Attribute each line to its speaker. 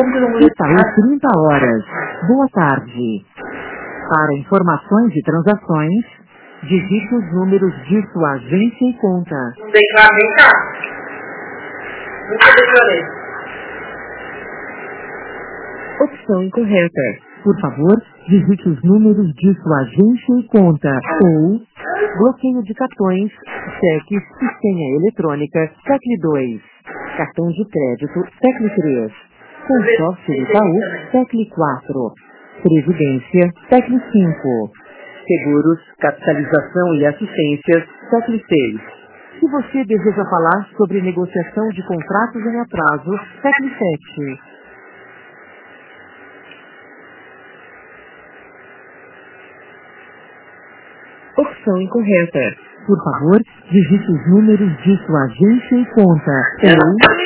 Speaker 1: Itaú 30 horas. Boa tarde. Para informações e transações, digite os números de sua agência e conta.
Speaker 2: Não declarei, cá. Nunca declarei.
Speaker 1: Opção incorreta. Por favor, digite os números de sua agência e conta. Ou bloqueio de cartões, cheques e senha eletrônica, tecle 2. Cartão de crédito, tecle 3. Consórcio Itaú, tecle 4. Previdência, tecle 5. Seguros, capitalização e assistência, tecle 6. Se você deseja falar sobre negociação de contratos em atraso, tecle 7. Opção incorreta. Por favor, digite os números de sua agência e conta. Ou